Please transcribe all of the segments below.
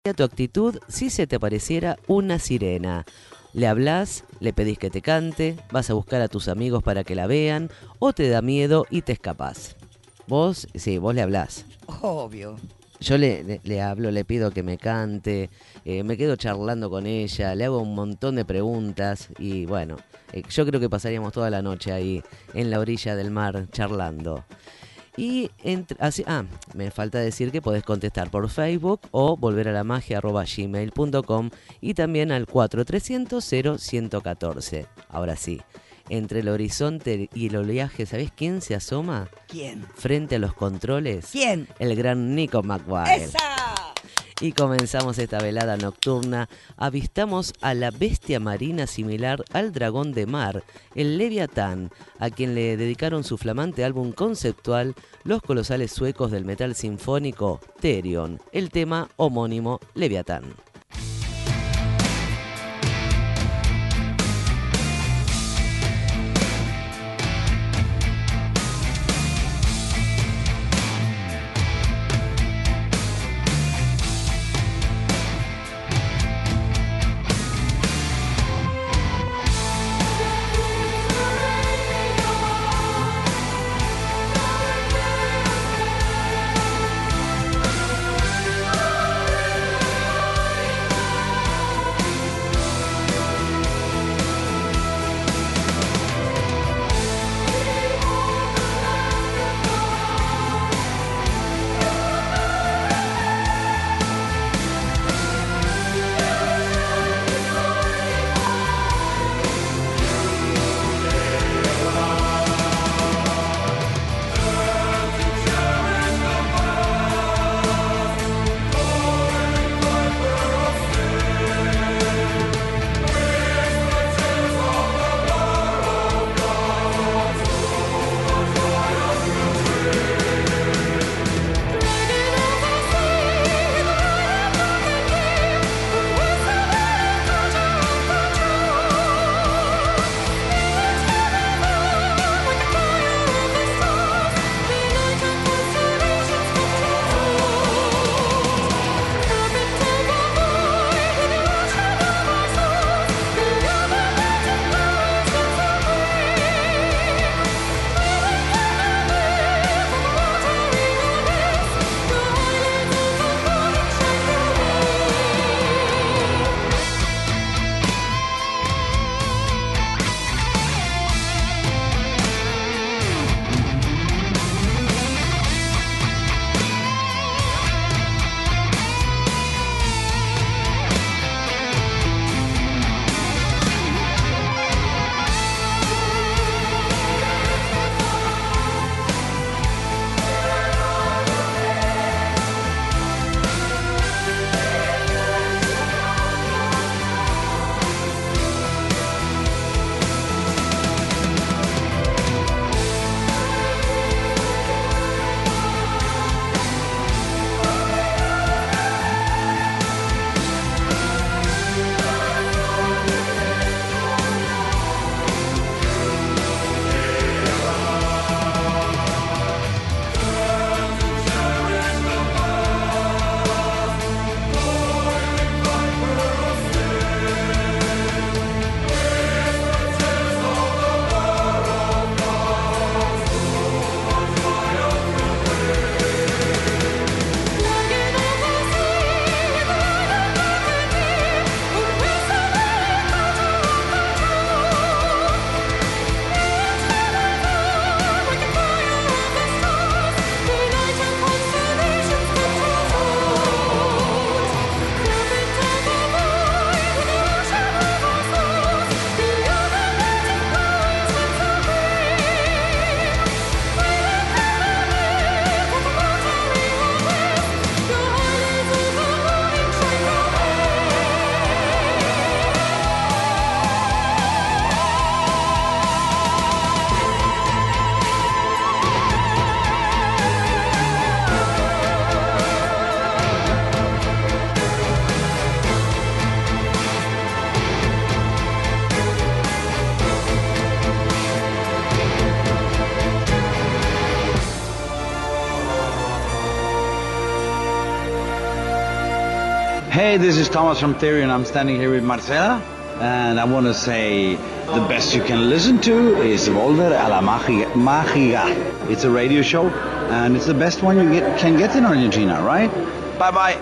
tu actitud si se te apareciera una sirena? ¿Le hablás? ¿Le pedís que te cante? ¿Vas a buscar a tus amigos para que la vean? ¿O te da miedo y te escapás? Vos, sí, vos le hablás. Obvio. Yo le hablo, le pido que me cante, me quedo charlando con ella, le hago un montón de preguntas y bueno, yo creo que pasaríamos toda la noche ahí en la orilla del mar charlando. Y me falta decir que podés contestar por Facebook o volver a la magia@gmail.com y también al 4300 0114. Ahora sí, entre el horizonte y el oleaje, ¿sabés quién se asoma? ¿Quién? Frente a los controles. ¿Quién? El gran Nico McGuire. ¡Esa! Y comenzamos esta velada nocturna. Avistamos a la bestia marina similar al dragón de mar, el Leviatán, a quien le dedicaron su flamante álbum conceptual los colosales suecos del metal sinfónico Therion, el tema homónimo Leviatán. Hey, this is Thomas from Theory, and I'm standing here with Marcela. And I want to say the best you can listen to is Volver a la Mágica. It's a radio show, and it's the best one you can get in Argentina, right? Bye-bye.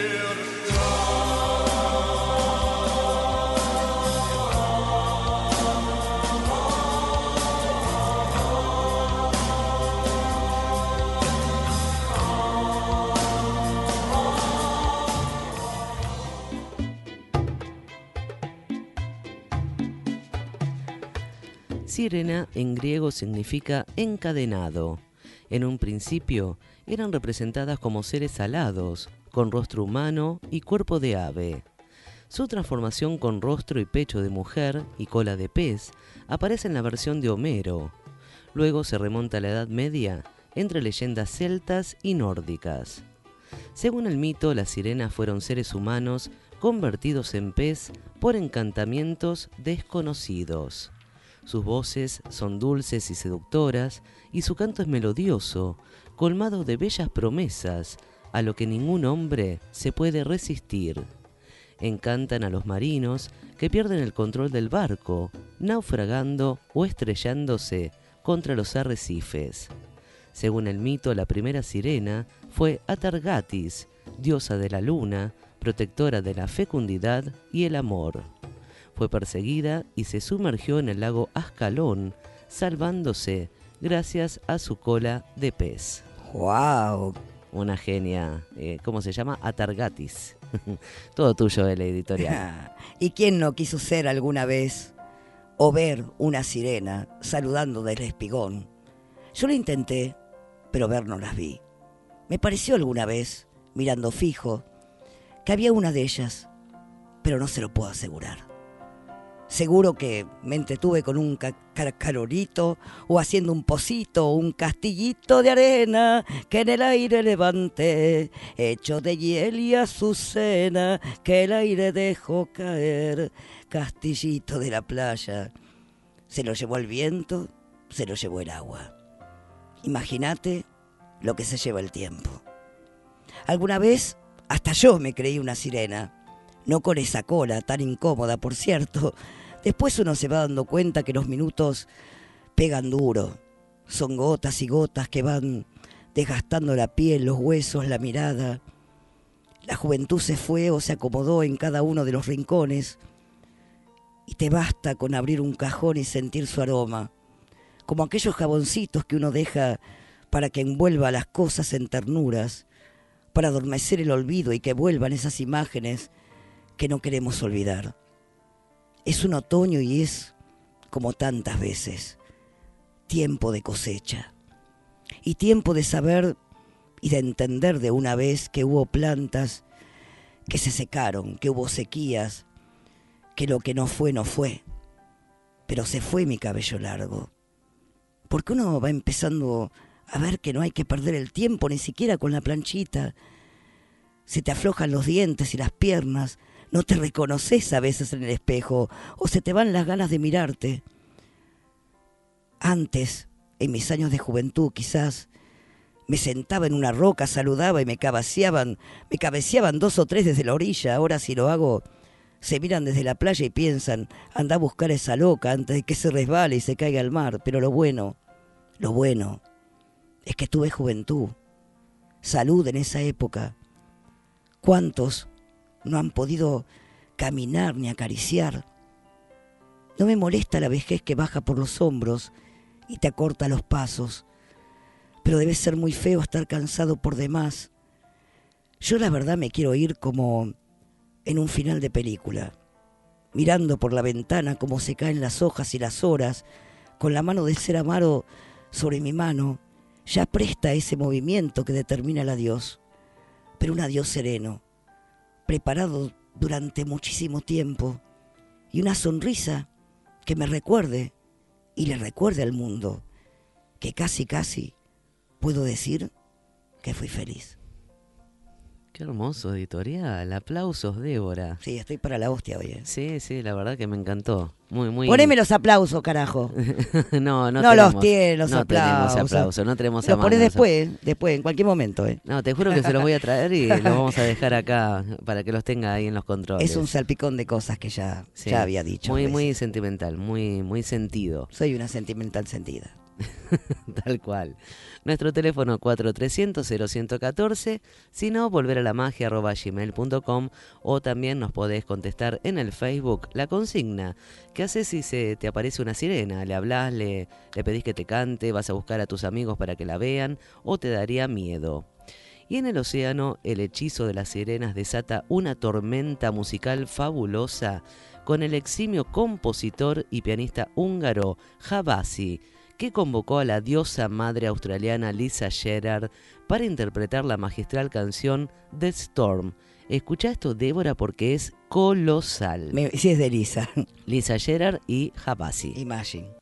Sirena en griego significa encadenado. En un principio eran representadas como seres alados, con rostro humano y cuerpo de ave. Su transformación con rostro y pecho de mujer y cola de pez aparece en la versión de Homero. Luego se remonta a la Edad Media entre leyendas celtas y nórdicas. Según el mito, las sirenas fueron seres humanos convertidos en pez por encantamientos desconocidos. Sus voces son dulces y seductoras, y su canto es melodioso, colmado de bellas promesas, a lo que ningún hombre se puede resistir. Encantan a los marinos que pierden el control del barco, naufragando o estrellándose contra los arrecifes. Según el mito, la primera sirena fue Atargatis, diosa de la luna, protectora de la fecundidad y el amor. Fue perseguida y se sumergió en el lago Ascalón, salvándose gracias a su cola de pez. ¡Wow! Una genia. ¿Cómo se llama? Atargatis. Todo tuyo de la editorial. ¿Y quién no quiso ser alguna vez o ver una sirena saludando del espigón? Yo lo intenté, pero ver no las vi. Me pareció alguna vez, mirando fijo, que había una de ellas, pero no se lo puedo asegurar. Seguro que me entretuve con un carolito o haciendo un pocito o un castillito de arena que en el aire levanté, hecho de hiel y azucena que el aire dejó caer. Castillito de la playa, se lo llevó el viento, se lo llevó el agua. Imagínate lo que se lleva el tiempo. Alguna vez hasta yo me creí una sirena, no con esa cola tan incómoda, por cierto. Después uno se va dando cuenta que los minutos pegan duro. Son gotas y gotas que van desgastando la piel, los huesos, la mirada. La juventud se fue o se acomodó en cada uno de los rincones y te basta con abrir un cajón y sentir su aroma, como aquellos jaboncitos que uno deja para que envuelva las cosas en ternuras, para adormecer el olvido y que vuelvan esas imágenes que no queremos olvidar. Es un otoño y es, como tantas veces, tiempo de cosecha y tiempo de saber y de entender de una vez que hubo plantas que se secaron, que hubo sequías, que lo que no fue, no fue, pero se fue mi cabello largo. Porque uno va empezando a ver que no hay que perder el tiempo ni siquiera con la planchita. Se te aflojan los dientes y las piernas, no te reconoces a veces en el espejo o se te van las ganas de mirarte. Antes, en mis años de juventud quizás, me sentaba en una roca, saludaba y me cabeceaban 2 o 3 desde la orilla. Ahora si lo hago, se miran desde la playa y piensan, anda a buscar a esa loca antes de que se resbale y se caiga al mar. Pero lo bueno es que tuve juventud, salud en esa época. ¿Cuántos no han podido caminar ni acariciar? No me molesta la vejez que baja por los hombros y te acorta los pasos, pero debe ser muy feo estar cansado por demás. Yo la verdad me quiero ir como en un final de película, mirando por la ventana cómo se caen las hojas y las horas, con la mano del ser amado sobre mi mano, ya presta a ese movimiento que determina el adiós, pero un adiós sereno, preparado durante muchísimo tiempo, y una sonrisa que me recuerde y le recuerde al mundo que casi puedo decir que fui feliz. Qué hermoso editorial. Aplausos, Débora. Sí, estoy para la hostia hoy. Sí, sí, la verdad que me encantó. Muy, muy. Poneme los aplausos, carajo. No, no No tenemos. los tiene los no tenemos aplausos. aplausos, no tenemos a Los mano pones los después, en cualquier momento. No, te juro que se los voy a traer y los vamos a dejar acá para que los tenga ahí en los controles. Es un salpicón de cosas que ya Sí, había dicho. Muy, a muy veces. sentimental, muy, muy sentido. Soy una sentimental sentida. Tal cual. Nuestro teléfono 4300-0114, si no, volver a la magia @gmail.com, o también nos podés contestar en el Facebook la consigna. ¿Qué haces si se te aparece una sirena? ¿Le hablás, le pedís que te cante, vas a buscar a tus amigos para que la vean o te daría miedo? Y en el océano, el hechizo de las sirenas desata una tormenta musical fabulosa con el eximio compositor y pianista húngaro Habasi, que convocó a la diosa madre australiana Lisa Gerrard para interpretar la magistral canción The Storm. Escucha esto, Débora, porque es colosal. Sí, es de Lisa. Lisa Gerrard y Habasi. Imagine.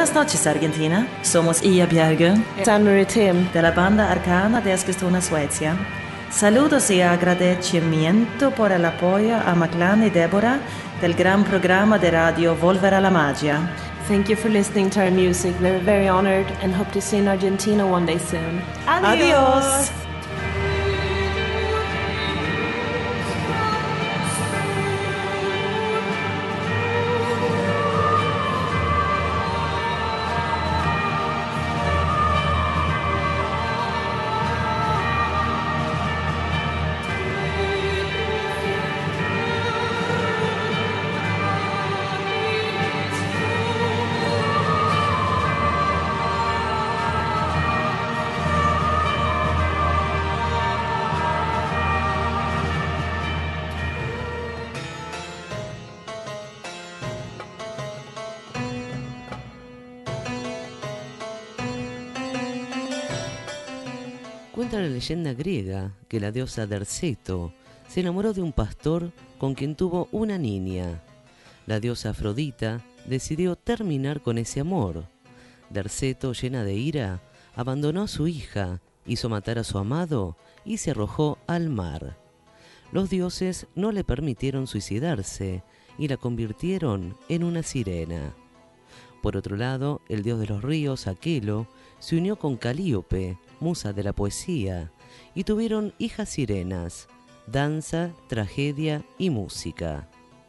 Buenas noches, Argentina. Somos Ia Bjerge, Anne-Marie Tim, de la banda Arcana de Eskilstuna, Suecia. Saludos y agradecimiento por el apoyo a Maclan y Débora del gran programa de radio Volver a la Magia. thank you for listening to our music. We're very honored and hope to see you in Argentina one day soon. Adiós. Cuenta la leyenda griega que la diosa Derceto se enamoró de un pastor con quien tuvo una niña. La diosa Afrodita decidió terminar con ese amor. Derceto, llena de ira, abandonó a su hija, hizo matar a su amado y se arrojó al mar. Los dioses no le permitieron suicidarse y la convirtieron en una sirena. Por otro lado, el dios de los ríos, Aquelo, se unió con Calíope, musa de la poesía, y tuvieron hijas sirenas, danza, tragedia y música.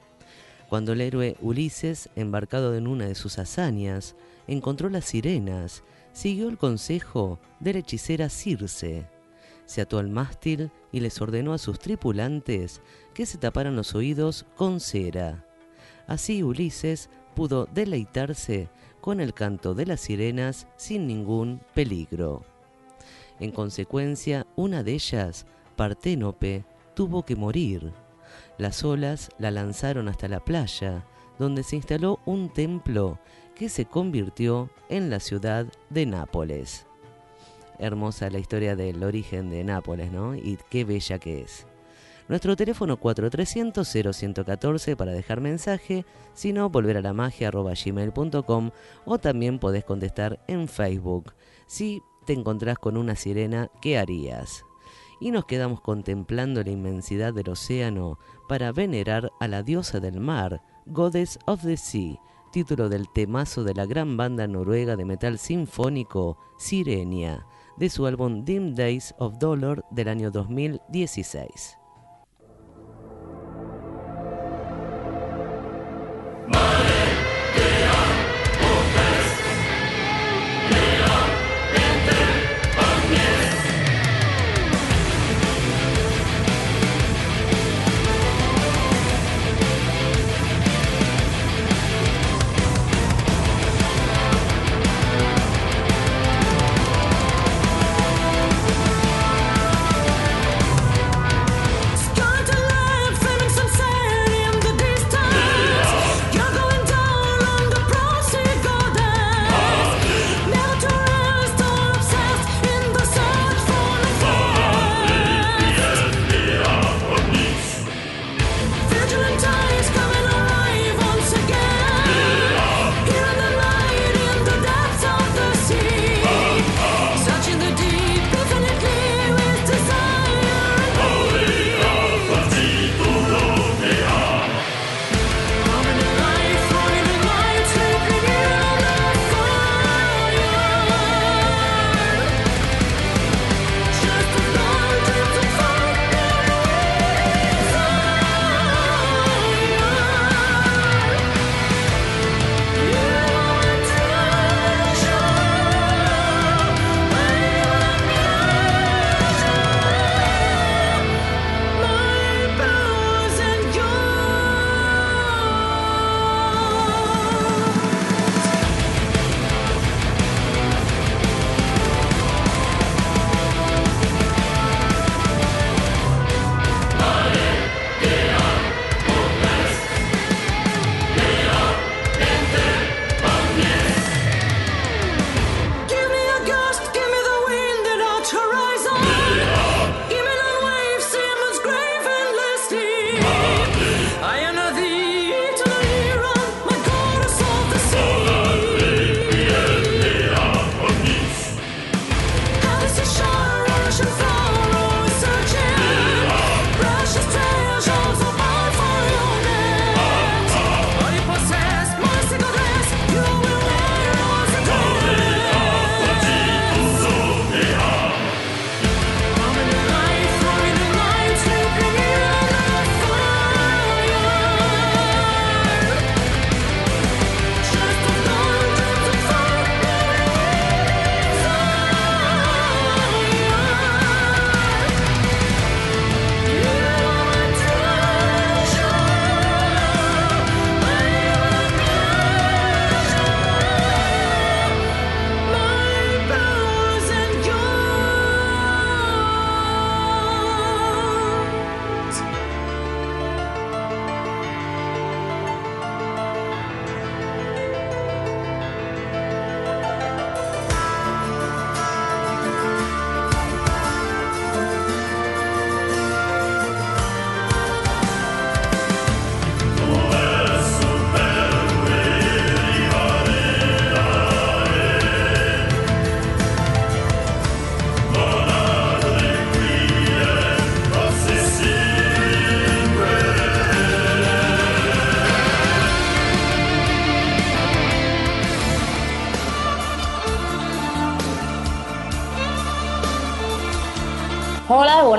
Cuando el héroe Ulises, embarcado en una de sus hazañas, encontró las sirenas, siguió el consejo de la hechicera Circe. Se ató al mástil y les ordenó a sus tripulantes que se taparan los oídos con cera. Así Ulises pudo deleitarse con el canto de las sirenas sin ningún peligro. En consecuencia, una de ellas, Parténope, tuvo que morir. Las olas la lanzaron hasta la playa, donde se instaló un templo que se convirtió en la ciudad de Nápoles. Hermosa la historia del origen de Nápoles, ¿no? Y qué bella que es. Nuestro teléfono 4300-0114 para dejar mensaje, si no, volveralamagia@gmail.com, o también podés contestar en Facebook. Si te encontrás con una sirena, ¿qué harías? Y nos quedamos contemplando la inmensidad del océano para venerar a la diosa del mar, Goddess of the Sea, título del temazo de la gran banda noruega de metal sinfónico Sirenia, de su álbum Dim Days of Dolor del año 2016.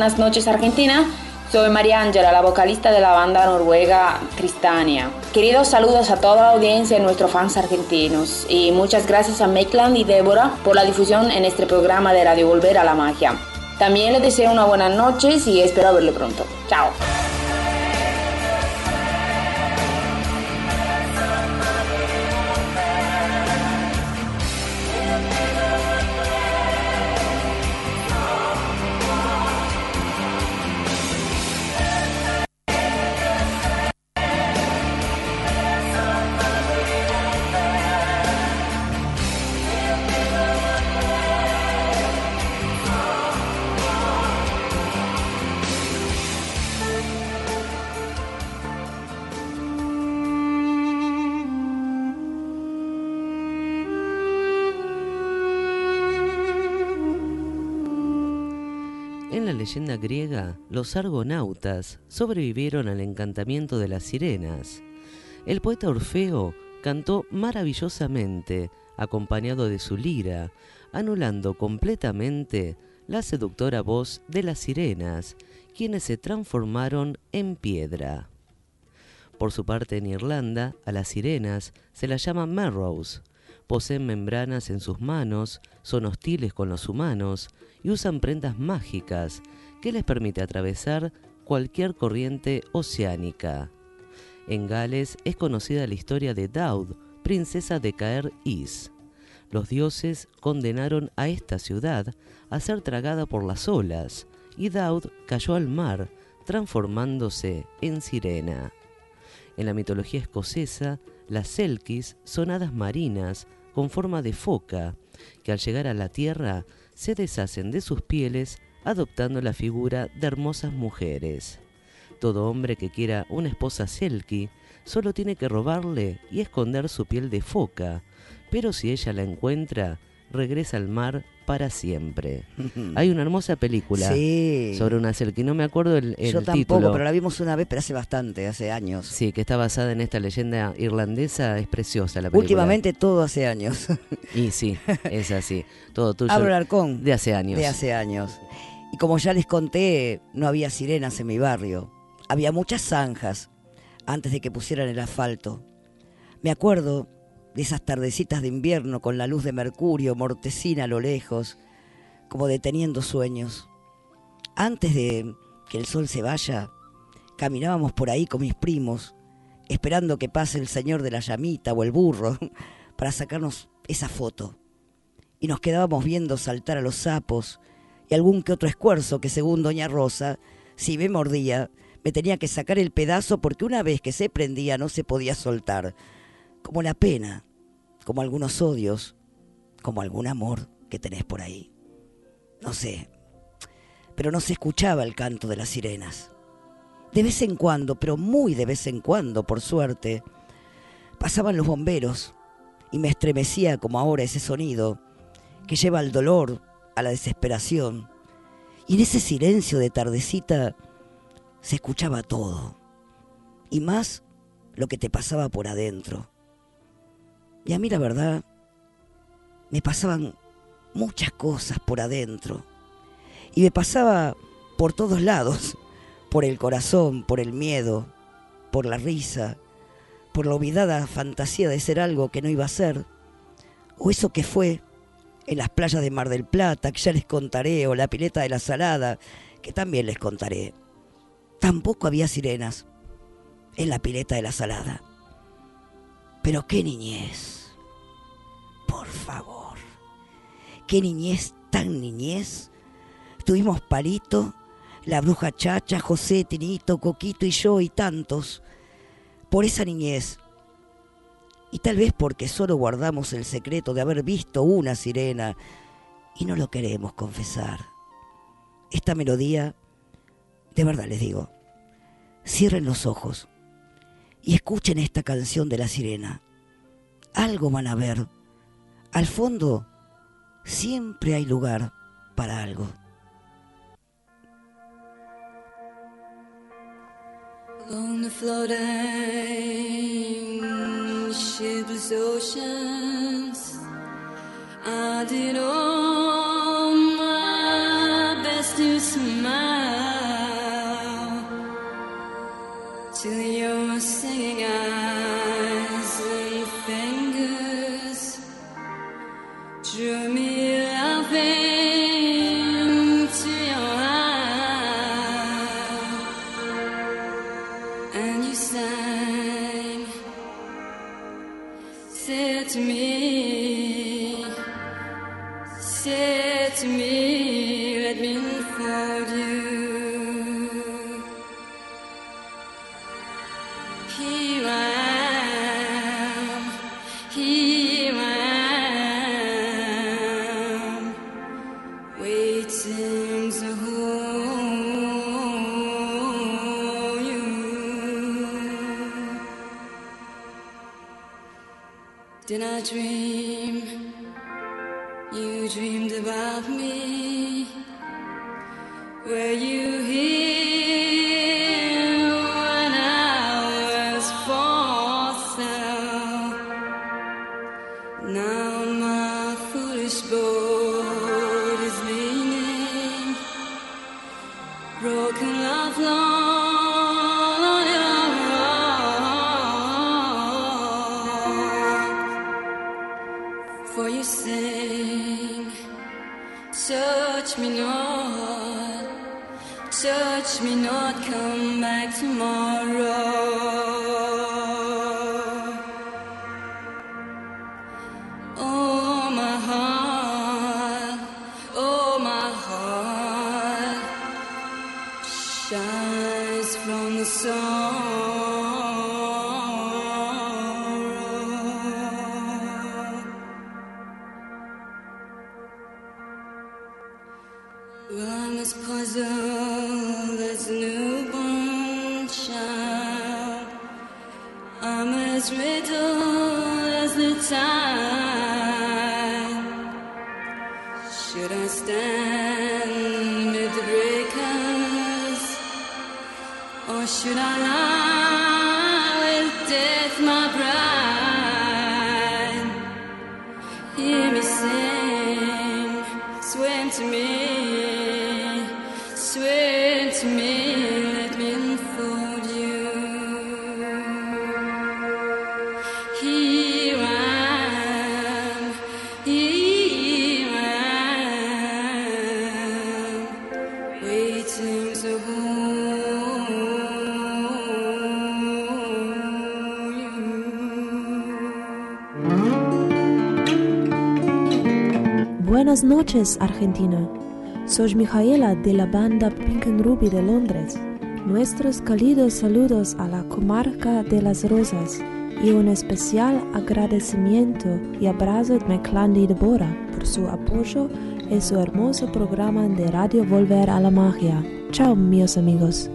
buenas noches Argentina. Soy María Ángela, la vocalista de la banda noruega Tristania. Queridos saludos a toda la audiencia y nuestros fans argentinos. Y muchas gracias a Mecland y Débora por la difusión en este programa de Radio Volver a la Magia. También les deseo una buena noche y espero verlo pronto. Chao. En la leyenda griega, los argonautas sobrevivieron al encantamiento de las sirenas. El poeta Orfeo cantó maravillosamente, acompañado de su lira, anulando completamente la seductora voz de las sirenas, quienes se transformaron en piedra. Por su parte, en Irlanda, a las sirenas se las llama merrows. Poseen membranas en sus manos, son hostiles con los humanos y usan prendas mágicas que les permite atravesar cualquier corriente oceánica. En Gales es conocida la historia de Daud, princesa de Caer-Is. Los dioses condenaron a esta ciudad a ser tragada por las olas, y Daud cayó al mar, transformándose en sirena. En la mitología escocesa, las selkies son hadas marinas con forma de foca, que al llegar a la tierra se deshacen de sus pieles adoptando la figura de hermosas mujeres. Todo hombre que quiera una esposa selkie solo tiene que robarle y esconder su piel de foca, pero si ella la encuentra, regresa al mar para siempre. Hay una hermosa película sobre una selkie, no me acuerdo el Yo tampoco, título. pero la vimos una vez, pero hace bastante, hace años. Sí, que está basada en esta leyenda irlandesa, es preciosa la película. Últimamente todo hace años. Y sí, es así, todo tuyo. Abro Alarcón. De hace años. De hace años. Y como ya les conté, no había sirenas en mi barrio. Había muchas zanjas antes de que pusieran el asfalto. Me acuerdo de esas tardecitas de invierno con la luz de mercurio mortecina a lo lejos, como deteniendo sueños. Antes de que el sol se vaya, caminábamos por ahí con mis primos, esperando que pase el señor de la llamita o el burro para sacarnos esa foto. Y nos quedábamos viendo saltar a los sapos y algún que otro escuerzo que, según doña Rosa, si me mordía, me tenía que sacar el pedazo porque una vez que se prendía no se podía soltar. Como la pena, como algunos odios, como algún amor que tenés por ahí. No sé, pero no se escuchaba el canto de las sirenas. De vez en cuando, pero muy de vez en cuando, por suerte, pasaban los bomberos y me estremecía como ahora ese sonido que lleva al dolor, a la desesperación. Y en ese silencio de tardecita se escuchaba todo, y más lo que te pasaba por adentro. Y a mí la verdad, me pasaban muchas cosas por adentro. Y me pasaba por todos lados, por el corazón, por el miedo, por la risa, por la olvidada fantasía de ser algo que no iba a ser. O eso que fue en las playas de Mar del Plata, que ya les contaré, o la pileta de la Salada, que también les contaré. Tampoco había sirenas en la pileta de la Salada. Pero qué niñez, por favor, qué niñez, tan niñez. Tuvimos Palito, la bruja Chacha, José, Tinito, Coquito y yo y tantos. Por esa niñez, y tal vez porque solo guardamos el secreto de haber visto una sirena y no lo queremos confesar. Esta melodía, de verdad les digo, cierren los ojos y escuchen esta canción de la sirena. Algo van a ver. Al fondo siempre hay lugar para algo. On the floating shipless oceans, I did all my best to smile. to your singing eyes and fingers drew me up into your eyes, and you sang, said to me, let me unfold you. Here I am, waiting to hold you. Did I dream? You dreamed about me. Were you here when I was for sale? Now my foolish boat is leaning, broken love long on your rock. For you sing, touch me not, come back tomorrow. Oh my heart shines from the sorrow. Well, I'm as puzzled as a newborn child. I'm as riddled as the tide. Should I stand amid the breakers, or should I lie with death, my bride? Hear me sing, swim to me, let me unfold you. Here I am, waiting to hold you. Buenas noches, Argentina. Soy Mijaela de la banda Pink and Ruby de Londres. Nuestros cálidos saludos a la comarca de las Rosas y un especial agradecimiento y abrazo de Meclán y Deborah por su apoyo en su hermoso programa de Radio Volver a la Magia. Chao, mis amigos.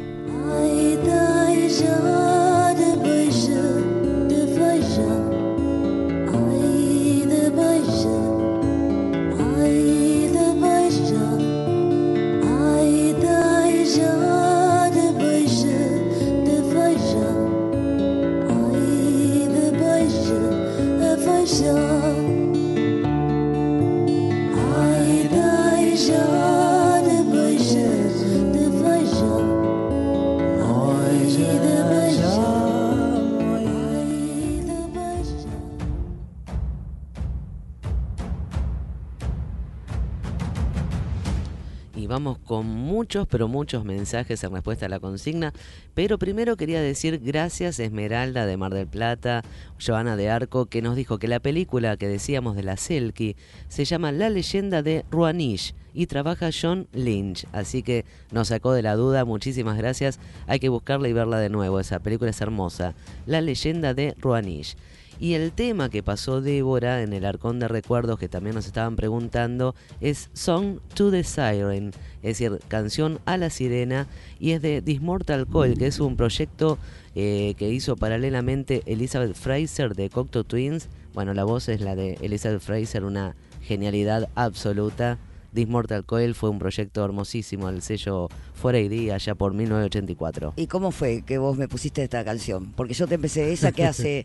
Vamos con muchos, pero muchos mensajes en respuesta a la consigna, pero primero quería decir gracias a Esmeralda de Mar del Plata, Joana de Arco, que nos dijo que la película que decíamos de la Selkie se llama La leyenda de Ruanish y trabaja John Lynch, así que nos sacó de la duda, muchísimas gracias, hay que buscarla y verla de nuevo, esa película es hermosa, La leyenda de Ruanish. Y el tema que pasó Débora en el Arcón de Recuerdos, que también nos estaban preguntando, es Song to the Siren, es decir, canción a la sirena, y es de This Mortal Coil, que es un proyecto que hizo paralelamente Elizabeth Fraser de Cocteau Twins. Bueno, la voz es la de Elizabeth Fraser, una genialidad absoluta. This Mortal Coil fue un proyecto hermosísimo, el sello fuera iría allá por 1984. ¿Y cómo fue que vos me pusiste esta canción? Porque yo te empecé esa que hace...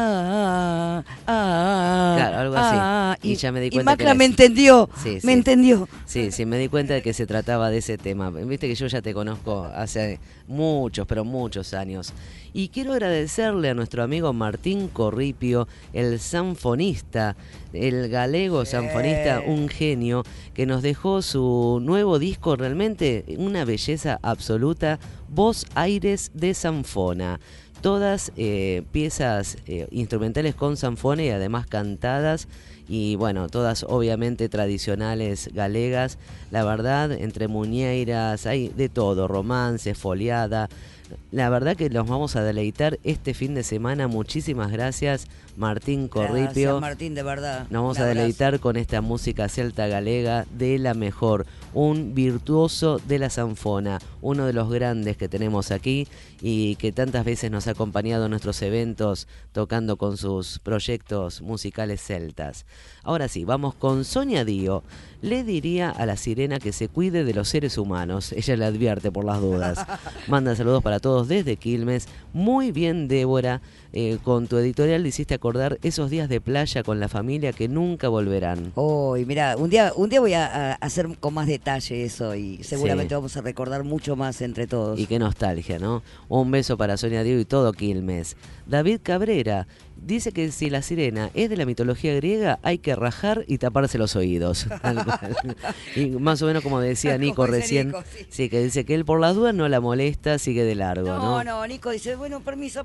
Claro, algo así. Y ya me di cuenta Macla que era me así. entendió, Sí, sí. me entendió. Sí, sí, me di cuenta de que se trataba de ese tema. Viste que yo ya te conozco hace muchos, pero muchos años. Y quiero agradecerle a nuestro amigo Martín Corripio, el sanfonista, el galego sanfonista, un genio, que nos dejó su nuevo disco, realmente una belleza absoluta, Voz Aires de Sanfona. Todas piezas instrumentales con sanfona y además cantadas, y bueno, todas obviamente tradicionales galegas. La verdad, entre muñeiras hay de todo, romance, foliada. La verdad que los vamos a deleitar este fin de semana. Muchísimas gracias, Martín Corripio. Gracias, Martín, de verdad. Nos vamos Un a abrazo. deleitar con esta música celta galega de la mejor. Un virtuoso de la sanfona, uno de los grandes que tenemos aquí y que tantas veces nos ha acompañado en nuestros eventos tocando con sus proyectos musicales celtas. Ahora sí, vamos con Sonia Dio. Le diría a la sirena que se cuide de los seres humanos. Ella le advierte por las dudas. Manda saludos para todos desde Quilmes. Muy bien, Débora. Con tu editorial le hiciste acordar esos días de playa con la familia que nunca volverán. Oh, y mira, un día voy a hacer con más detalle eso y seguramente Sí. vamos a recordar mucho más entre todos. Y qué nostalgia, ¿no? Un beso para Sonia Dio y todo Quilmes. David Cabrera dice que si la sirena es de la mitología griega, hay que rajar y taparse los oídos. Tal cual. Y más o menos como decía Nico Como dice recién, Nico, sí. sí, que dice que él por las dudas no la molesta, sigue de largo, ¿no? No, Nico dice, bueno, permiso.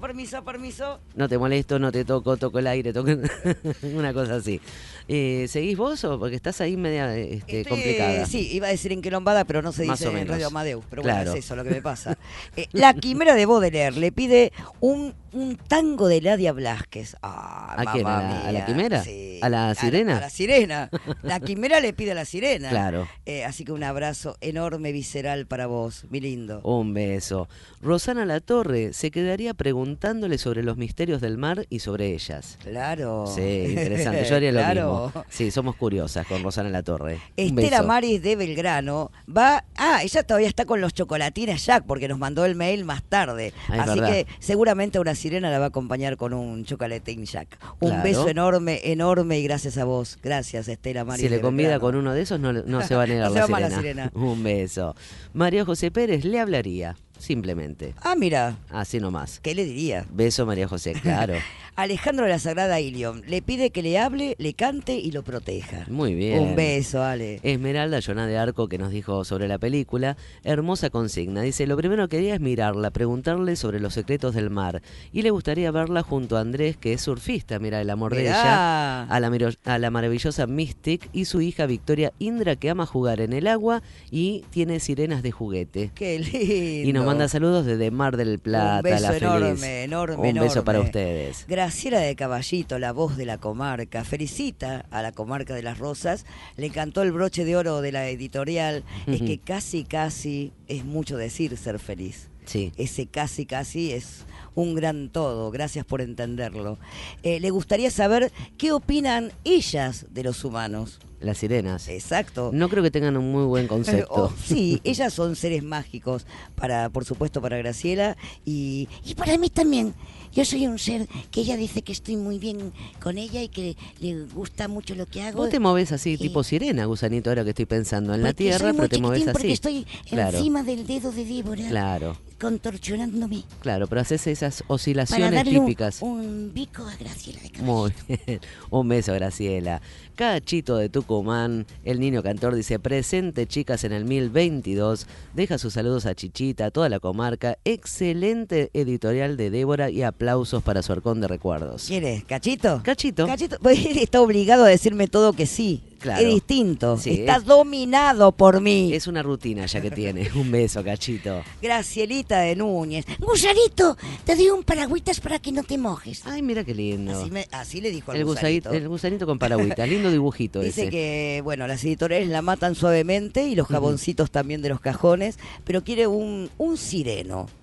No te molesto, no te toco el aire, toco una cosa así. ¿Seguís vos o porque estás ahí media complicada? Sí, iba a decir en quilombada, pero no se Más dice o en menos. Radio Amadeus. Pero Claro. bueno, es eso lo que me pasa. La Quimera de Baudelaire le pide un tango de Ladia Blasquez. Ah, ¿A quién? mamá ¿A la mía. Quimera? Sí. ¿A la sirena? A la sirena. La Quimera le pide a la sirena. Claro. Así que un abrazo enorme, visceral para vos, mi lindo. Un beso. Rosana Latorre se quedaría preguntándole sobre los misterios del mar y sobre ellas. Claro. Sí, interesante. Yo haría lo Claro. mismo. Sí, somos curiosas con Rosana Latorre. Un Estela beso. Maris de Belgrano va... ella todavía está con los chocolatines Jack porque nos mandó el mail más tarde. Ah, es Así verdad. que seguramente una sirena la va a acompañar con un chocolatín Jack. Un Claro. beso enorme, enorme y gracias a vos. Gracias, Estela Maris Si le de convida Belgrano. con uno de esos, no se va a negar No se la, va mal la sirena. sirena. Un beso. María José Pérez le hablaría, simplemente. Mira, Así nomás. ¿qué le diría? Beso, María José, claro. Alejandro de la Sagrada Ilion le pide que le hable, le cante y lo proteja. Muy bien. Un beso, Ale. Esmeralda Joná de Arco, que nos dijo sobre la película, hermosa consigna. Dice, lo primero que haría es mirarla, preguntarle sobre los secretos del mar. Y le gustaría verla junto a Andrés, que es surfista, mira el amor de Mirá. ella, a la maravillosa Mystic y su hija Victoria Indra, que ama jugar en el agua y tiene sirenas de juguete. Qué lindo. Y nos manda saludos desde Mar del Plata, Un beso la feliz. enorme, enorme, Un beso enorme. para ustedes. Graciela de Caballito, la voz de la comarca, felicita a la comarca de Las Rosas, le encantó el broche de oro de la editorial, es que casi es mucho decir ser feliz. Sí. Ese casi es un gran todo, gracias por entenderlo. Le gustaría saber qué opinan ellas de los humanos. Las sirenas. Exacto. No creo que tengan un muy buen concepto. Sí, ellas son seres mágicos, por supuesto para Graciela y para mí también. Yo soy un ser que ella dice que estoy muy bien con ella y que le gusta mucho lo que hago. Vos te moves así, Y- tipo sirena, gusanito, ahora que estoy pensando en la Porque tierra, soy muy pero te moves chiquitín, así. porque estoy Claro, encima del dedo de Débora, claro, contorsionándome claro, pero haces esas para oscilaciones darle típicas. un bico a Graciela de Caballito. Muy bien. Un beso, Graciela. Cachito de Tucumán, el niño cantor dice, presente chicas en el 1022, deja sus saludos a Chichita, a toda la comarca, excelente editorial de Débora y aplausos para su arcón de recuerdos. ¿Quién es? ¿Cachito? Cachito. Pues él está obligado a decirme todo que sí. Claro. Es distinto. Sí, está es- dominado por mí. Es una rutina ya que tiene. Un beso, Cachito. Gracielita de Núñez. Gusanito, te doy un paragüitas para que no te mojes. Ay, mira qué lindo. Así le dijo al El gusanito. gusanito con paragüita, lindo dibujito Dice ese. que, bueno, las editoriales la matan suavemente y los jaboncitos también de los cajones, pero quiere un sireno.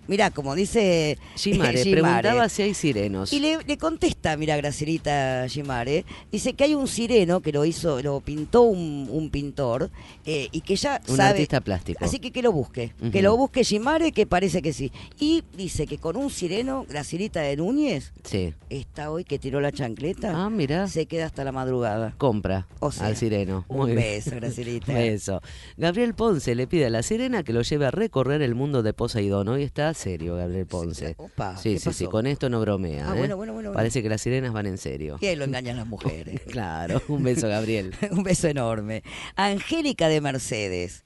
Mirá, como dice Gimare preguntaba si hay sirenos. Y le contesta, mira, Gracielita Gimare, dice que hay un sireno que lo pintó un pintor y que ya Un sabe. artista plástico. Así que lo busque. Ujú. Que lo busque Gimare, que parece que sí. Y dice que con un sireno, Gracielita de Núñez, Sí. está hoy que tiró la chancleta, Ah, mirá. se queda hasta la madrugada. Compra O sea, al sireno. un Muy bien. beso, Gracielita. Un beso. Gabriel Ponce le pide a la sirena que lo lleve a recorrer el mundo de Poseidón. Hoy está serio Gabriel Ponce. Opa, Sí, ¿qué sí, sí, pasó? con esto no bromea. Ah, ¿eh? bueno. Parece que las sirenas van en serio. Que lo engañan las mujeres. Claro, un beso, Gabriel. Un beso enorme. Angélica de Mercedes.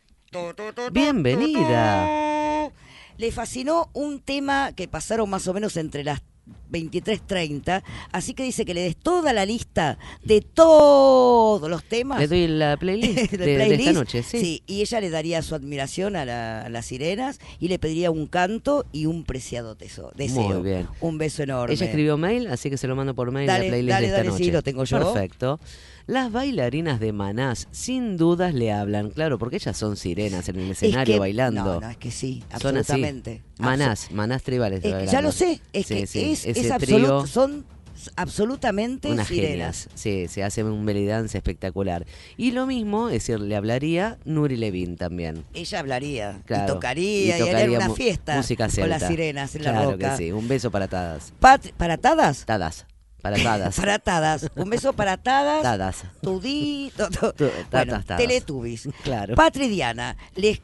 Bienvenida. Le fascinó un tema que pasaron más o menos entre las 23:30, así que dice que le des toda la lista de todos los temas. Le doy la playlist, de esta noche, sí. Sí, y ella le daría su admiración a las sirenas y le pediría un canto y un preciado deseo. Muy bien. Un beso enorme. Ella escribió mail, así que se lo mando por mail Dale, la playlist dale, de esta dale, noche. sí, lo tengo yo. Perfecto. Las bailarinas de Manás sin dudas le hablan, claro, porque ellas son sirenas en el escenario bailando. No, es que sí, Son así. absolutamente. Manás tribales. Ya lo sé, es Sí, que sí, es ese absoluto, trío, son absolutamente unas sirenas. genias. Sí, se hace un belly dance espectacular. Y lo mismo, es decir, le hablaría Nuri Levin también. Ella hablaría Claro, y tocaría y haría una fiesta música con celta. las sirenas en la Claro roca. que sí, un beso para Tadas. ¿Para Tadas? Tadas. Para Tadas. Para Tadas. Un beso para Tadas. Tadas. Tudito. Tadas, Bueno, Tadas. Teletubbies. Claro. Patri Diana.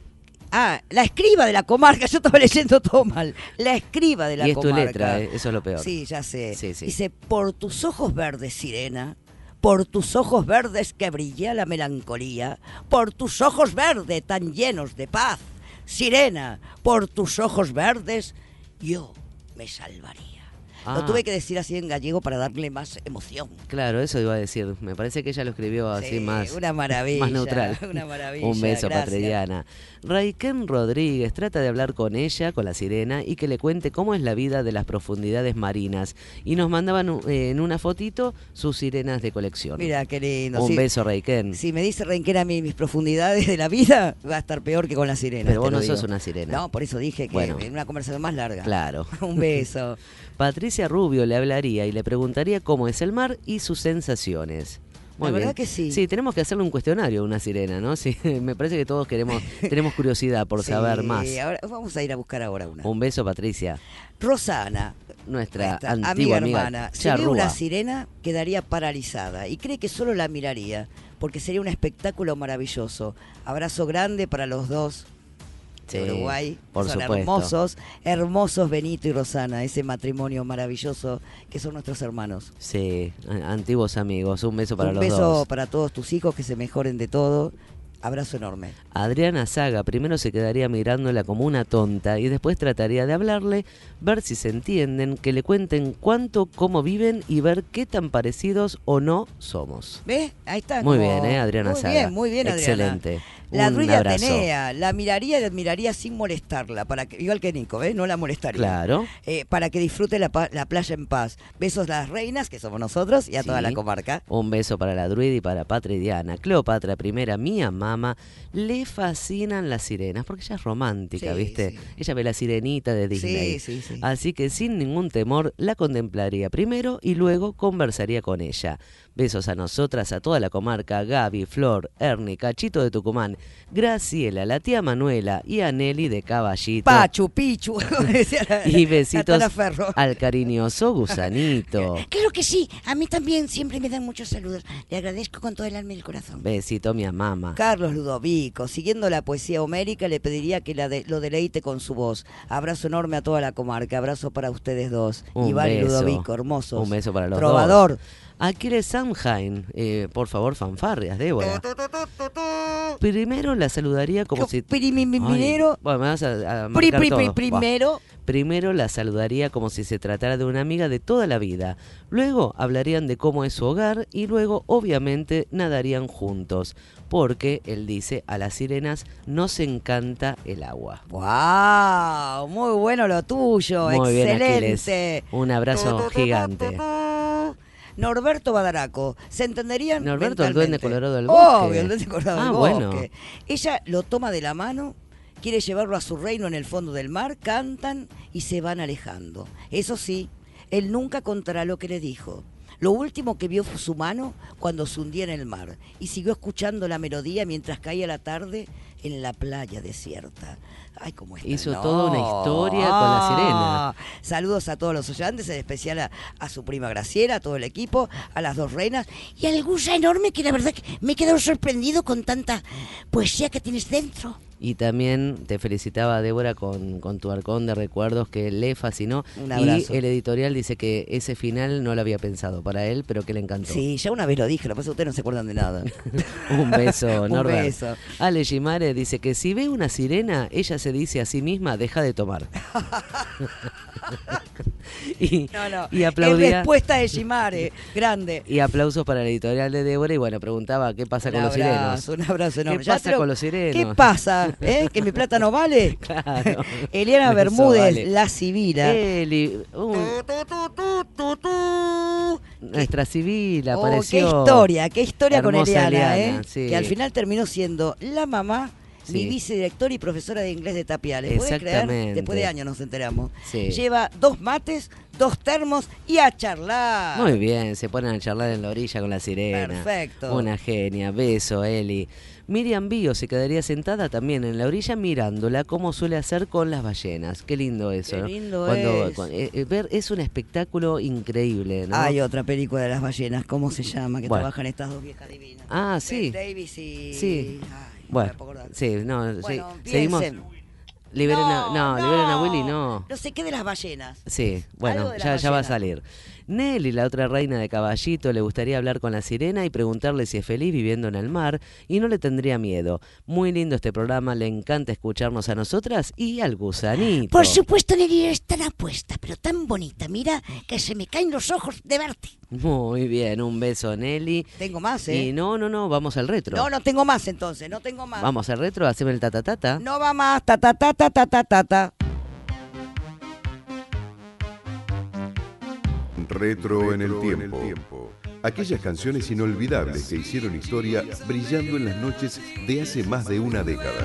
La escriba de la comarca. Yo estaba leyendo todo mal. La escriba de la Y es tu comarca. letra, eso es lo peor. Sí, ya sé. Sí, sí. Dice, por tus ojos verdes, sirena, por tus ojos verdes que brilla la melancolía, por tus ojos verdes tan llenos de paz, sirena, por tus ojos verdes, yo me salvaría. Lo tuve que decir así en gallego para darle más emoción. Claro, eso iba a decir. Me parece que ella lo escribió así Sí, más, una maravilla, más neutral. una maravilla, Un beso, gracias. Patridiana. Raiken Rodríguez trata de hablar con ella, con la sirena, y que le cuente cómo es la vida de las profundidades marinas. Y nos mandaban en una fotito sus sirenas de colección. Mira, qué lindo. Un Sí, beso, Raiken. si me dice Raiken a mí mis profundidades de la vida, va a estar peor que con la sirena. Pero te vos lo no digo. sos una sirena. No, por eso dije que Bueno. en una conversación más larga. Claro. Un beso. Patricia Rubio le hablaría y le preguntaría cómo es el mar y sus sensaciones. Muy La bien. verdad que sí. Sí, tenemos que hacerle un cuestionario a una sirena, ¿no? Sí, me parece que todos tenemos curiosidad por Sí, saber más. Ahora, vamos a ir a buscar ahora una. Un beso, Patricia. Rosana, Nuestra amiga antigua amiga. hermana, si ve charrúa. una sirena quedaría paralizada y cree que solo la miraría porque sería un espectáculo maravilloso. Abrazo grande para los dos. Sí, De Uruguay, por son supuesto. hermosos Benito y Rosana, ese matrimonio maravilloso que son nuestros hermanos. Sí, antiguos amigos. Un beso para Un los beso dos. para todos tus hijos, que se mejoren de todo. Abrazo enorme. Adriana Saga primero se quedaría mirándola como una tonta y después trataría de hablarle, ver si se entienden, que le cuenten cuánto, cómo viven y ver qué tan parecidos o no somos. ¿Ves? Ahí está. Muy como- bien, Adriana Saga. Muy bien, Adriana. Excelente. La Un druida abrazo. Atenea, la miraría y la admiraría sin molestarla, igual que Nico, ¿ves? No la molestaría. Claro. Para que disfrute la playa en paz. Besos a las reinas, que somos nosotros, y a toda Sí. la comarca. Un beso para la druida y para Patri y Diana. Cleopatra primera, mía mamá, le fascinan las sirenas, porque ella es romántica, Sí, ¿viste? sí. Ella ve la sirenita de Disney. Sí, sí, sí. Así que sin ningún temor la contemplaría primero y luego conversaría con ella. Besos a nosotras, a toda la comarca, Gaby, Flor, Ernie, Cachito de Tucumán, Graciela, la tía Manuela y a Nelly de Caballito. Pachu, Pichu. como decía Y la besitos Tana Ferro. al cariñoso gusanito. Claro que sí, a mí también siempre me dan muchos saludos. Le agradezco con todo el alma y el corazón. Besito, mi mamá. Carlos Ludovico, siguiendo la poesía homérica, le pediría que lo deleite con su voz. Abrazo enorme a toda la comarca, abrazo para ustedes dos. Un Iván y beso. Ludovico, hermosos. Un beso para los Trovador. dos. Aquiles Samhain, por favor, fanfarrias, Débora. Primero la saludaría como si... Primero, Ay, bueno, me vas a marcar todo. Buah. primero, Primero la saludaría como si se tratara de una amiga de toda la vida. Luego hablarían de cómo es su hogar y luego, obviamente, nadarían juntos. Porque, él dice, a las sirenas nos encanta el agua. wow, muy bueno lo tuyo, Muy bien, excelente. Aquiles. Un abrazo gigante. Norberto Badaraco, ¿se entenderían? Norberto, el mentalmente? duende colorado del bosque. Obvio, el duende colorado Ah, del bueno. bosque. Ella lo toma de la mano quiere llevarlo a su reino en el fondo del mar, cantan y se van alejando. Eso sí, él nunca contará lo que le dijo. Lo último que vio fue su mano cuando se hundía en el mar y siguió escuchando la melodía mientras caía la tarde en la playa desierta. Ay, cómo está. Hizo toda una historia con la sirena. Saludos a todos los oyentes, en especial a su prima Graciela, a todo el equipo, a las dos reinas y al Gusa enorme, que la verdad que me he quedado sorprendido con tanta poesía que tienes dentro. Y también te felicitaba, Débora, con tu arcón de recuerdos que le fascinó. Un abrazo. Y el editorial dice que ese final no lo había pensado para él, pero que le encantó. Sí, ya una vez lo dije, lo que pasa es que ustedes no se acuerdan de nada. Un beso, Un Norbert. beso. Ale Gimare dice que si ve una sirena, ella se dice a sí misma, deja de tomar. y, No. y Es aplaudía. respuesta de Shimare, grande. Y aplausos para el editorial de Débora. Y bueno, preguntaba qué pasa con los sirenos. Un abrazo enorme. ¿Qué Ya pasa te lo- con los sirenos? ¿Qué pasa? ¿Que mi plata no vale? Claro. Eliana Eso Bermúdez, vale. la Sibila. Eli, nuestra Sibila Oh, apareció. qué historia con Hermosa Eliana, Eliana, sí. Que al final terminó siendo la mamá, Sí. mi vicedirectora y profesora de inglés de Tapiales. ¿Puede creer? Exactamente. Después de años nos enteramos. Sí. Lleva 2 mates, 2 termos y a charlar. Muy bien, se ponen a charlar en la orilla con la sirena. Perfecto. Una genia, beso, Eli. Miriam Bío se quedaría sentada también en la orilla mirándola, como suele hacer con las ballenas. Qué lindo eso, Qué ¿no? lindo es. Ver es un espectáculo increíble, ¿no? Hay otra película de las ballenas, ¿cómo se llama? Que Bueno. trabajan estas dos viejas divinas. Ah, sí. Bette Davis y... Sí. Ay, Bueno, no me puedo acordar. sí, no, Bueno, sí. Seguimos. piensen. Liberen a Willy, no. No sé qué de las ballenas. Sí, bueno, Algo de la ya va a ballena. salir. Nelly, la otra reina de Caballito, le gustaría hablar con la sirena y preguntarle si es feliz viviendo en el mar y no le tendría miedo. Muy lindo este programa, le encanta escucharnos a nosotras y al gusanito. Por supuesto, Nelly, eres tan apuesta, pero tan bonita. Mira que se me caen los ojos de verte. Muy bien, un beso, Nelly. Tengo más, Y no, vamos al retro. No tengo más entonces, no tengo más. Vamos al retro, haceme el tatatata. No va más, ta ta ta ta ta ta ta ta. Retro en el tiempo. Aquellas canciones inolvidables que hicieron historia brillando en las noches de hace más de una década.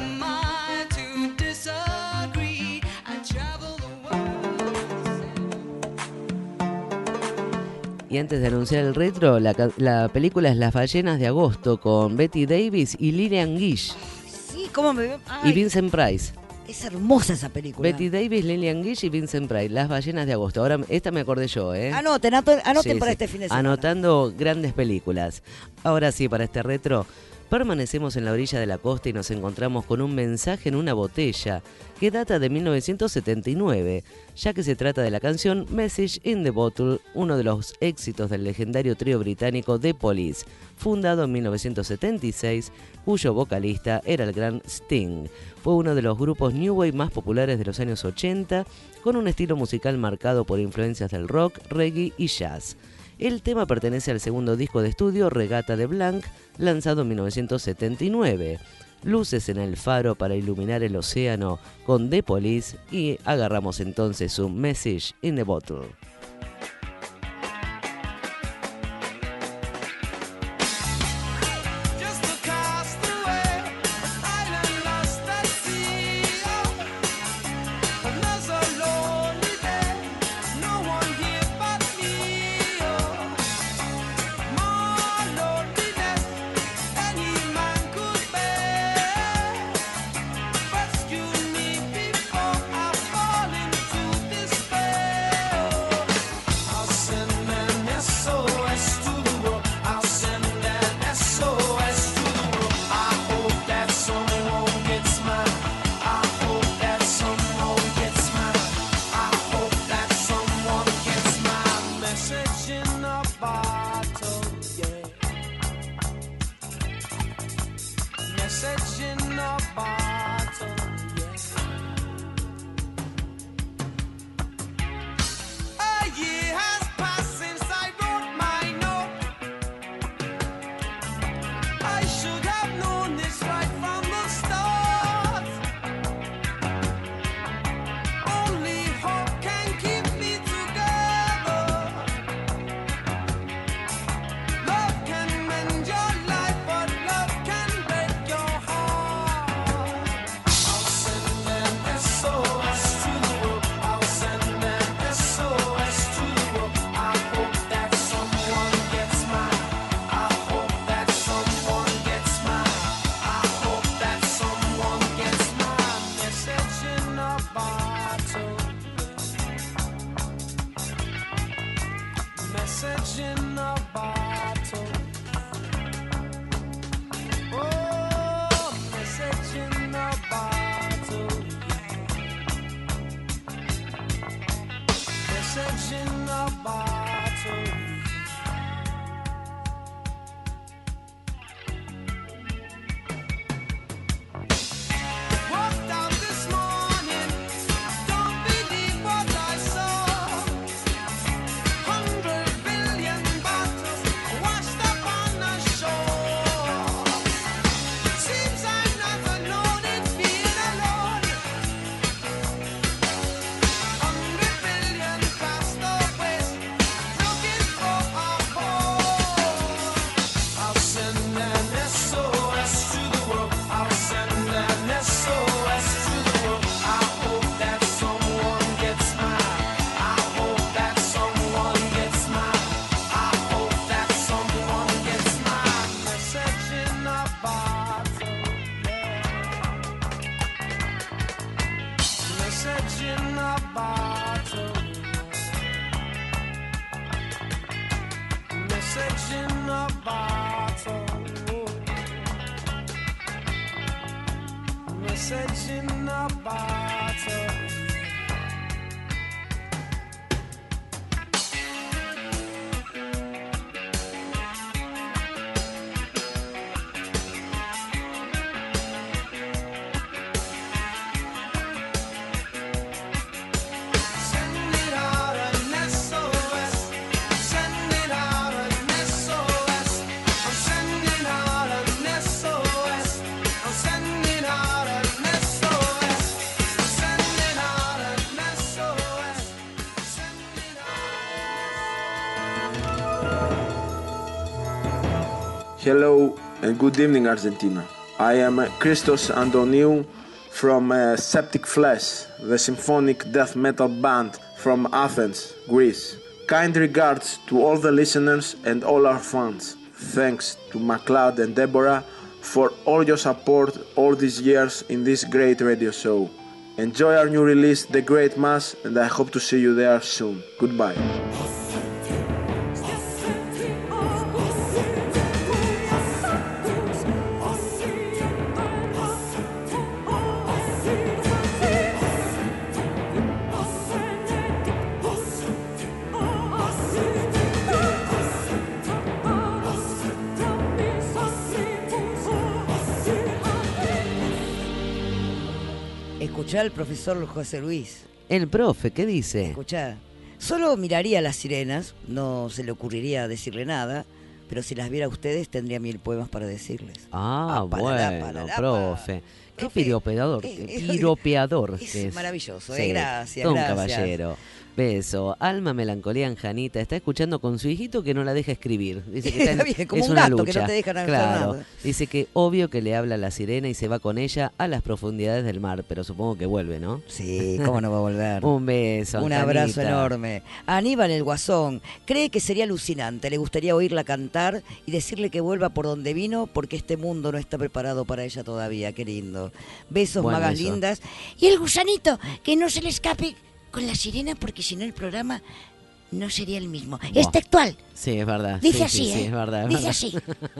Y antes de anunciar el retro, la película es Las ballenas de agosto con Betty Davis y Lillian Gish Sí, ¿cómo me veo? Ay, y Vincent Price. es hermosa esa película. Betty Davis, Lillian Gish y Vincent Price, Las ballenas de agosto. Ahora, esta me acordé yo, ¿eh? Anoten Sí, para sí. este fin de semana. Anotando grandes películas. Ahora sí, para este retro, permanecemos en la orilla de la costa y nos encontramos con un mensaje en una botella que data de 1979, ya que se trata de la canción Message in the Bottle, uno de los éxitos del legendario trío británico The Police, fundado en 1976, cuyo vocalista era el gran Sting. Fue uno de los grupos New Wave más populares de los años 80, con un estilo musical marcado por influencias del rock, reggae y jazz. El tema pertenece al segundo disco de estudio, Regata de Blanc, lanzado en 1979. Luces en el faro para iluminar el océano con The Police y agarramos entonces un Message in the Bottle. Rescue me before I fall into despair. message in a bottle. Oh, message in a bottle. Message in a bottle. Walked out this morning, don't believe what I saw. 100 billion bottles washed up on the shore. Seems I've never known it feel alone. 100 billion castaways looking for a home. I'll send an SOS to the world. I'll send an SOS to the world. I hope that someone gets mine. I hope that someone gets mine. I hope that someone gets mine. Message in a bottle. Message in a bottle. Message in a bottle. Message in a bottle. Send it out an SOS. Send it out an SOS. I'm sending out an SOS. I'm sending out an SOS. I'm sending out an SOS. Sending out. Hello and good evening, Argentina. I am Christos Antoniou from Septic Flesh, the symphonic death metal band from Athens, Greece. Kind regards to all the listeners and all our fans. Thanks to MacLeod and Deborah for all your support all these years in this great radio show. Enjoy our new release, The Great Mass, and I hope to see you there soon. Goodbye. Escuchá al profesor José Luis. El profe, ¿qué dice? Escuchá. Solo miraría a las sirenas, no se le ocurriría decirle nada, pero si las viera a ustedes tendría 1000 poemas para decirles. Bueno, profe. Qué Profe, piropeador. Piropeador. es que maravilloso, Sí, gracias, todo un gracias. caballero. Beso. Alma melancolía en Janita. Está escuchando con su hijito que no la deja escribir. Dice que Está bien, como es un una gato que lucha. no te dejan hacer Claro. nada. Dice que obvio que le habla a la sirena y se va con ella a las profundidades del mar, pero supongo que vuelve, ¿no? Sí, ¿cómo no va a volver? Un beso. Un Anjanita. abrazo enorme. Aníbal el Guasón cree que sería alucinante, le gustaría oírla cantar y decirle que vuelva por donde vino porque este mundo no está preparado para ella todavía. Qué lindo. Besos, Bueno, magas eso. lindas. Y el gusanito, que no se le escape con la sirena porque si no el programa no sería el mismo. Es textual. Sí, es verdad. Dice Sí, así, sí, ¿eh? sí, es verdad. es Dice verdad. así.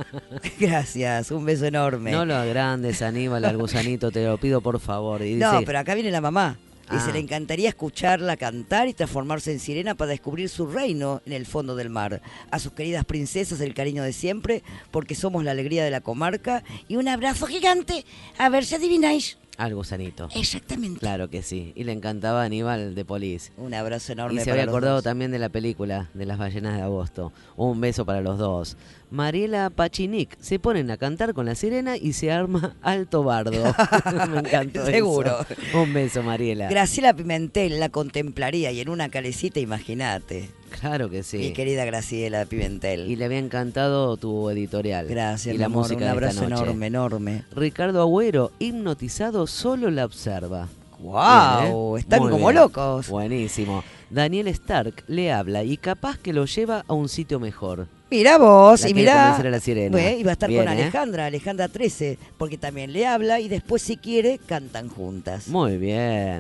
Gracias, un beso enorme. No lo agrandes, Aníbal, al gusanito, te lo pido por favor. Y dice, No, pero acá viene la mamá. Dice, Ah. le encantaría escucharla cantar y transformarse en sirena para descubrir su reino en el fondo del mar. A sus queridas princesas el cariño de siempre, porque somos la alegría de la comarca. Y un abrazo gigante, a ver si adivináis. al gusanito. Exactamente. Claro que sí. Y le encantaba Aníbal de Police. Un abrazo enorme Y se para había los acordado dos. también de la película de las ballenas de agosto. Un beso para los dos. Mariela Pachinic se ponen a cantar con la sirena y se arma alto bardo. Me encantó Seguro. eso. Un beso, Mariela. Graciela Pimentel la contemplaría y en una calecita, imagínate. Claro que sí. Mi querida Graciela Pimentel. Y le había encantado tu editorial. Gracias, Y mi la amor, música un de abrazo esta noche. enorme, enorme. Ricardo Agüero, hipnotizado, solo la observa. ¡Guau! Están Muy como bien. locos. Buenísimo. Daniel Stark le habla y capaz que lo lleva a un sitio mejor. Mirá vos, La y quiere mirá. convencer a la sirena. Y va a estar Bien, con ¿eh? Alejandra 13, porque también le habla y después si quiere cantan juntas. Muy bien.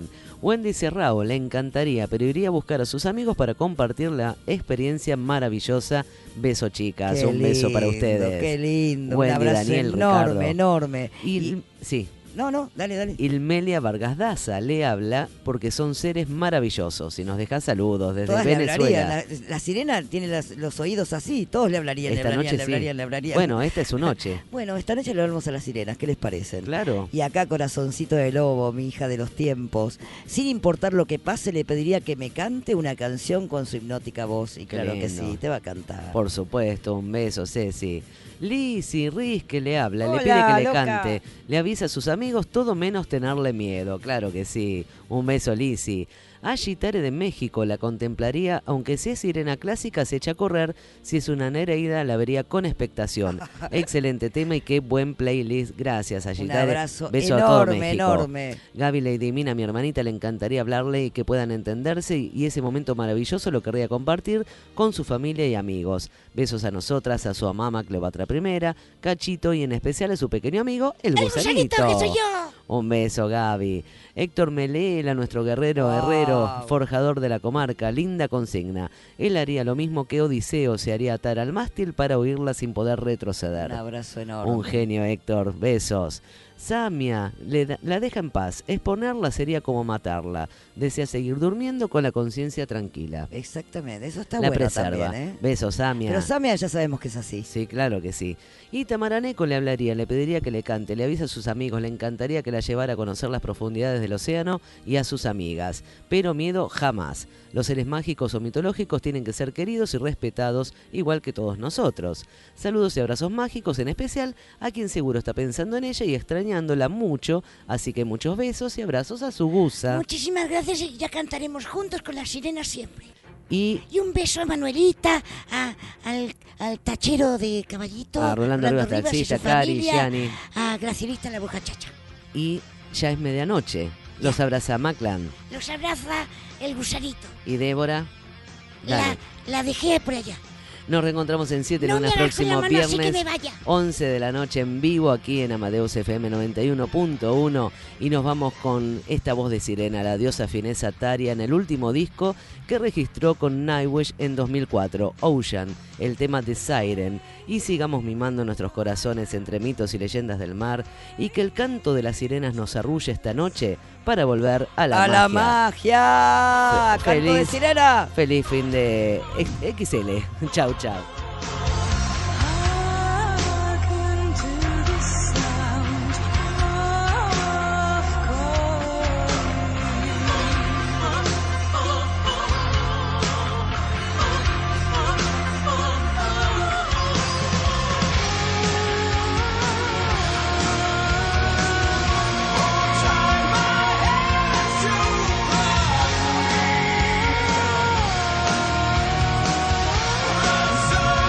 Wendy Serrao, le encantaría, pero iría a buscar a sus amigos para compartir la experiencia maravillosa. Beso, chicas. Qué Un beso para lindo, ustedes. Qué lindo. Wendy, un abrazo Daniel, enorme, Ricardo. enorme. Sí. No, dale. Ilmelia Vargas Daza le habla porque son seres maravillosos y nos deja saludos desde Todas le Venezuela. hablarían. La sirena tiene los oídos así, todos le hablarían, Esta noche sí. le hablarían. Bueno, esta es su noche. Bueno, esta noche le hablamos a las sirenas, ¿qué les parecen? Claro. Y acá, Corazoncito de Lobo, mi hija de los tiempos, sin importar lo que pase, le pediría que me cante una canción con su hipnótica voz. Y Qué claro que lindo. sí, te va a cantar. Por supuesto, un beso, Ceci. Lizzy Riz que le habla, le Hola, pide que le loca. cante, le avisa a sus amigos todo menos tenerle miedo, claro que sí. Un beso, Lizzy. Agitare de México la contemplaría, aunque si es sirena clásica se echa a correr, si es una nereida la vería con expectación. Excelente tema y qué buen playlist. Gracias, Un Agitare. abrazo Beso a todo enorme, México. enorme. Gaby Lady Mina, mi hermanita, le encantaría hablarle y que puedan entenderse y ese momento maravilloso lo querría compartir con su familia y amigos. Besos a nosotras, a su mamá Cleopatra I, Cachito y en especial a su pequeño amigo, el Gusanito. que soy yo. Un beso, Gaby. Héctor Melela, nuestro guerrero herrero, forjador de la comarca, linda consigna. Él haría lo mismo que Odiseo, se haría atar al mástil para oírla sin poder retroceder. Un abrazo enorme. Un genio, Héctor. Besos. Samia, la deja en paz. Exponerla sería como matarla. Desea seguir durmiendo con la conciencia tranquila. Exactamente, eso está La bueno preserva. también, ¿eh? Besos, Samia. Pero Samia ya sabemos que es así. Sí, claro que sí. Y Tamaraneco le hablaría, le pediría que le cante, le avisa a sus amigos, le encantaría que la llevara a conocer las profundidades del océano y a sus amigas. Pero miedo jamás. Los seres mágicos o mitológicos tienen que ser queridos y respetados, igual que todos nosotros. Saludos y abrazos mágicos, en especial a quien seguro está pensando en ella y extrañándola mucho, así que muchos besos y abrazos a su gusa. Muchísimas gracias y ya cantaremos juntos con las sirenas siempre. Y Y un beso a Manuelita, al tachero de Caballito, a Rolando Rivas, y su taxista, Cari, familia, Gianni. a Gracielita la bruja chacha. Y ya es medianoche. Los abraza Maclan. Los abraza el gusanito. Y Débora. Dale. La dejé por allá. Nos reencontramos en 7 No me lunes hagas con la próximo mano así que viernes, me vaya. 11 de la noche en vivo aquí en Amadeus FM 91.1 y nos vamos con esta voz de sirena, la diosa finesa Taria en el último disco que registró con Nightwish en 2004, Ocean, el tema de Siren, y sigamos mimando nuestros corazones entre mitos y leyendas del mar y que el canto de las sirenas nos arrulle esta noche para volver a la magia. ¡La magia! ¡Canto de sirena! Feliz fin de XL. Chau, chau. So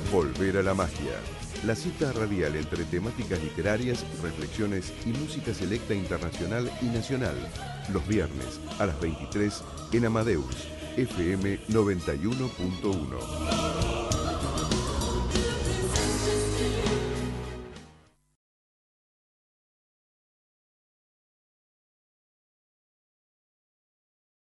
Volver a la magia. La cita radial entre temáticas literarias, reflexiones y música selecta internacional y nacional. Los viernes a las 23 en Amadeus, FM 91.1.